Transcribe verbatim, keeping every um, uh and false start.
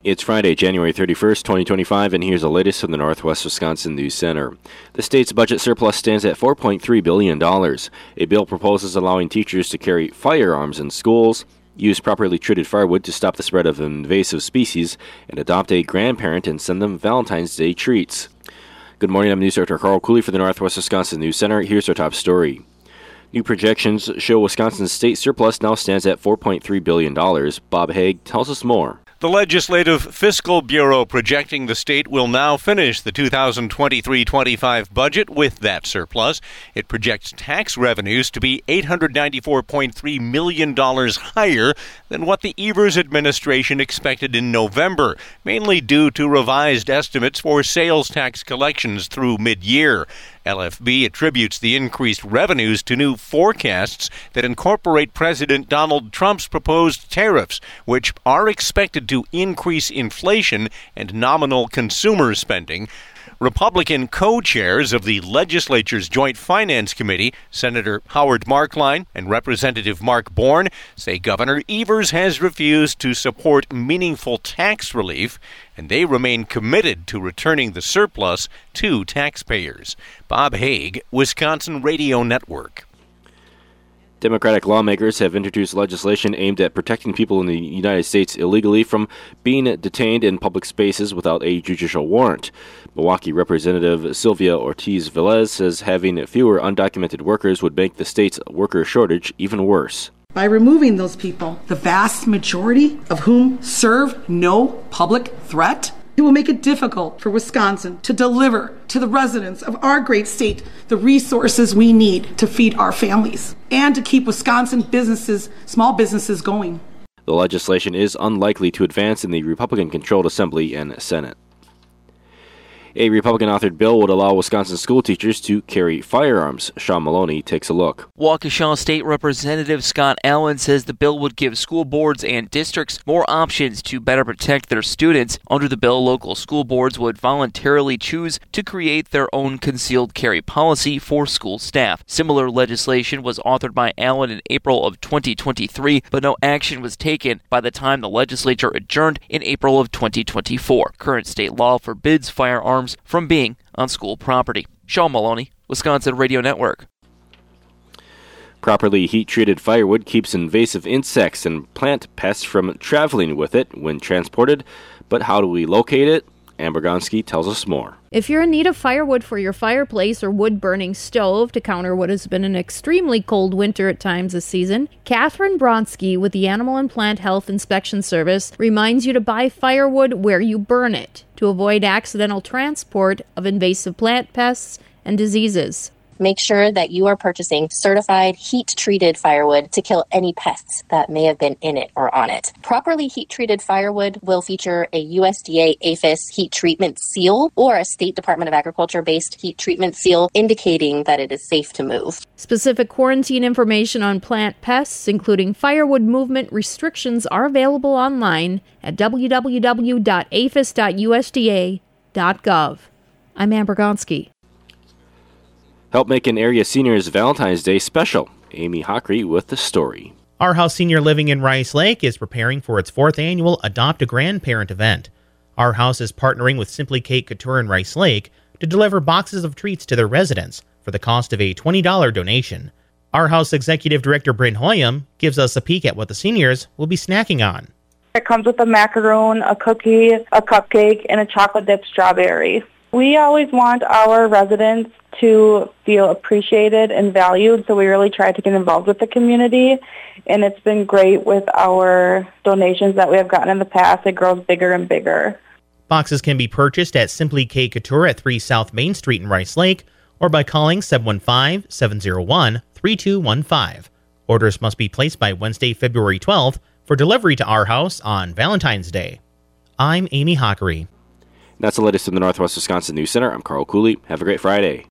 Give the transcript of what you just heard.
It's Friday, January thirty-first, twenty twenty-five, and here's the latest from the Northwest Wisconsin News Center. The state's budget surplus stands at four point three billion dollars. A bill proposes allowing teachers to carry firearms in schools, use properly treated firewood to stop the spread of invasive species, and adopt a grandparent and send them Valentine's Day treats. Good morning, I'm News Director Carl Cooley for the Northwest Wisconsin News Center. Here's our top story. New projections show Wisconsin's state surplus now stands at four point three billion dollars. Bob Haig tells us more. The Legislative Fiscal Bureau projecting the state will now finish the two thousand twenty-three twenty-five budget with that surplus. It projects tax revenues to be eight hundred ninety-four point three million dollars higher than what the Evers administration expected in November, mainly due to revised estimates for sales tax collections through mid-year. L F B attributes the increased revenues to new forecasts that incorporate President Donald Trump's proposed tariffs, which are expected to increase inflation and nominal consumer spending. Republican co-chairs of the legislature's Joint Finance Committee, Senator Howard Markline and Representative Mark Bourne, say Governor Evers has refused to support meaningful tax relief, and they remain committed to returning the surplus to taxpayers. Bob Haig, Wisconsin Radio Network. Democratic lawmakers have introduced legislation aimed at protecting people in the United States illegally from being detained in public spaces without a judicial warrant. Milwaukee Representative Sylvia Ortiz-Velez says having fewer undocumented workers would make the state's worker shortage even worse. By removing those people, the vast majority of whom serve no public threat, it will make it difficult for Wisconsin to deliver to the residents of our great state the resources we need to feed our families and to keep Wisconsin businesses, small businesses going. The legislation is unlikely to advance in the Republican-controlled Assembly and Senate. A Republican-authored bill would allow Wisconsin school teachers to carry firearms. Sean Maloney takes a look. Waukesha State Representative Scott Allen says the bill would give school boards and districts more options to better protect their students. Under the bill, local school boards would voluntarily choose to create their own concealed carry policy for school staff. Similar legislation was authored by Allen in April of twenty twenty-three, but no action was taken by the time the legislature adjourned in April of twenty twenty-four. Current state law forbids firearms from being on school property. Sean Maloney, Wisconsin Radio Network. Properly heat-treated firewood keeps invasive insects and plant pests from traveling with it when transported. But how do we locate it? Amber Gonski tells us more. If you're in need of firewood for your fireplace or wood-burning stove to counter what has been an extremely cold winter at times this season, Catherine Bronsky with the Animal and Plant Health Inspection Service reminds you to buy firewood where you burn it to avoid accidental transport of invasive plant pests and diseases. Make sure that you are purchasing certified heat-treated firewood to kill any pests that may have been in it or on it. Properly heat-treated firewood will feature a U S D A APHIS heat treatment seal or a State Department of Agriculture-based heat treatment seal indicating that it is safe to move. Specific quarantine information on plant pests, including firewood movement restrictions, are available online at w w w dot aphis dot u s d a dot gov. I'm Amber Gonski. Help make an area senior's Valentine's Day special. Amy Hockery with the story. Our House Senior Living in Rice Lake is preparing for its fourth annual Adopt a Grandparent event. Our House is partnering with Simply Cake Couture in Rice Lake to deliver boxes of treats to their residents for the cost of a twenty dollars donation. Our House Executive Director Bryn Hoyam gives us a peek at what the seniors will be snacking on. It comes with a macaroon, a cookie, a cupcake, and a chocolate dipped strawberry. We always want our residents to feel appreciated and valued, so we really try to get involved with the community, and it's been great with our donations that we have gotten in the past. It grows bigger and bigger. Boxes can be purchased at Simply Cake Couture at three South Main Street in Rice Lake or by calling seven one five, seven zero one, three two one five. Orders must be placed by Wednesday, February twelfth for delivery to our house on Valentine's Day. I'm Amy Hockery. That's the latest from the Northwest Wisconsin News Center. I'm Carl Cooley. Have a great Friday.